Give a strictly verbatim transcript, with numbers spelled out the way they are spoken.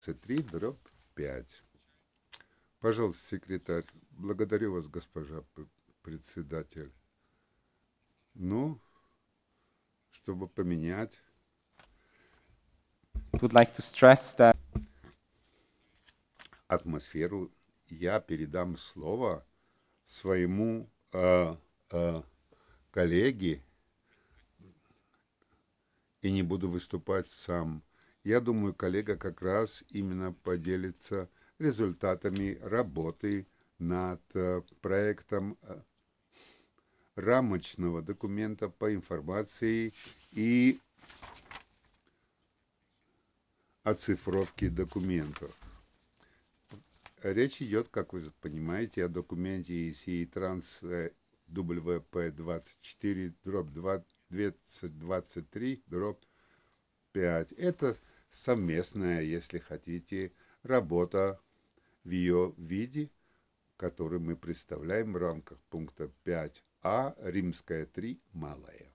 три дробь пять. Пожалуйста, секретарь. Благодарю вас, госпожа председатель. Ну, чтобы поменять would like to stress that атмосферу, я передам слово своему э, э, коллеге и не буду выступать сам. Я думаю, коллега как раз именно поделится результатами работы над э, проектом э, рамочного документа по информации и оцифровке документов. Речь идет, как вы понимаете, о документе и си транс дабл ю пи двадцать четыре дробь двадцать двадцать три дробь пять. Это совместная, если хотите, работа в ее виде, который мы представляем в рамках пункта пять а, римская три, малая.